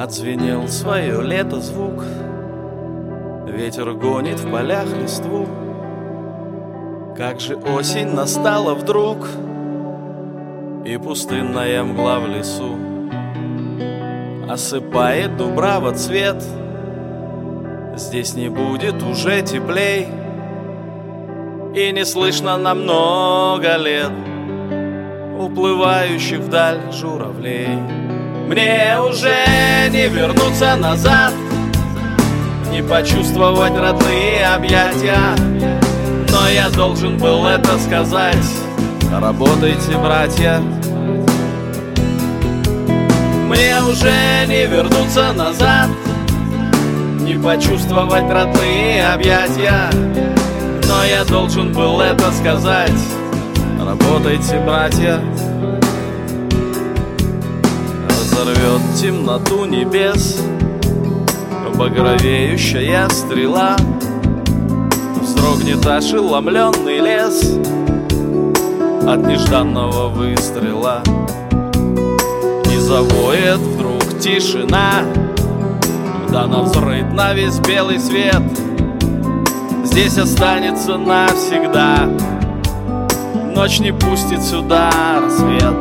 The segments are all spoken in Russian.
Отзвенел свое лето звук, ветер гонит в полях листву. Как же осень настала вдруг, и пустынная мгла в лесу осыпает дубрава цвет. Здесь не будет уже теплей, и не слышно на много лет уплывающих вдаль журавлей. Мне уже не вернуться назад, не почувствовать родные объятия, но я должен был это сказать. Работайте, братья. Мне уже не вернуться назад, не почувствовать родные объятия, но я должен был это сказать. Работайте, братья. Разорвет темноту небес багровеющая стрела, вздрогнет ошеломленный лес от нежданного выстрела, и завоет вдруг тишина, да навзрыд на весь белый свет. Здесь останется навсегда, ночь не пустит сюда рассвет.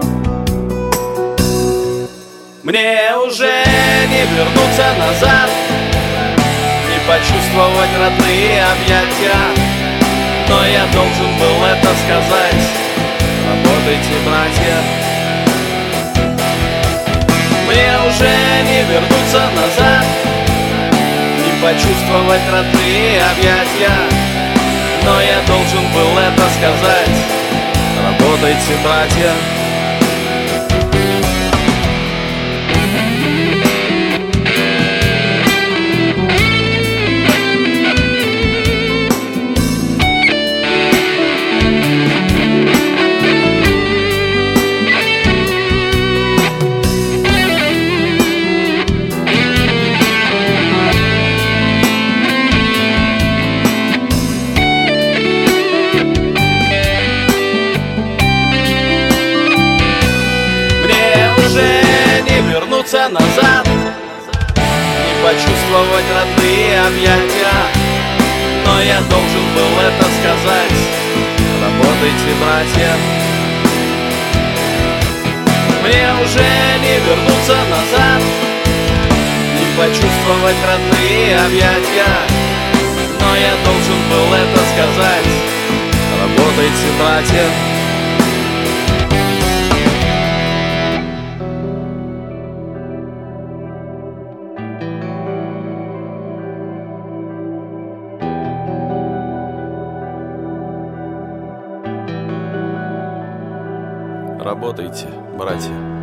Мне уже не вернуться назад, не почувствовать родные объятия, но я должен был это сказать. Работайте, братья. Мне уже не вернуться назад, не почувствовать родные объятия, но я должен был это сказать. Работайте, братья. Назад, не почувствовать родные объятия, но я должен был это сказать. Работайте, братья. Мне уже не вернуться назад, не почувствовать родные объятия, но я должен был это сказать. Работайте, братья. Работайте, братья.